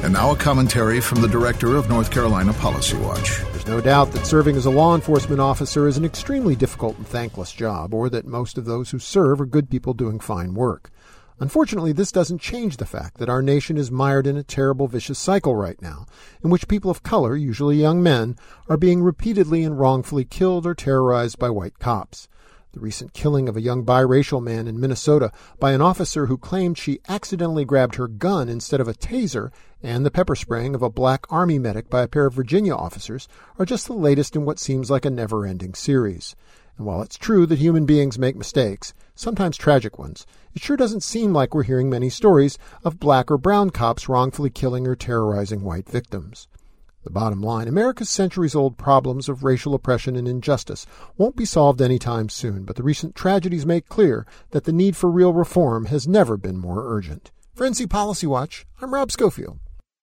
And now a commentary from the director of North Carolina Policy Watch. There's no doubt that serving as a law enforcement officer is an extremely difficult and thankless job, or that most of those who serve are good people doing fine work. Unfortunately, this doesn't change the fact that our nation is mired in a terrible, vicious cycle right now, in which people of color, usually young men, are being repeatedly and wrongfully killed or terrorized by white cops. The recent killing of a young biracial man in Minnesota by an officer who claimed she accidentally grabbed her gun instead of a taser, and the pepper spraying of a black Army medic by a pair of Virginia officers are just the latest in what seems like a never-ending series. And while it's true that human beings make mistakes, sometimes tragic ones, it sure doesn't seem like we're hearing many stories of black or brown cops wrongfully killing or terrorizing white victims. The bottom line, America's centuries-old problems of racial oppression and injustice won't be solved anytime soon, but the recent tragedies make clear that the need for real reform has never been more urgent. For NC Policy Watch, I'm Rob Schofield.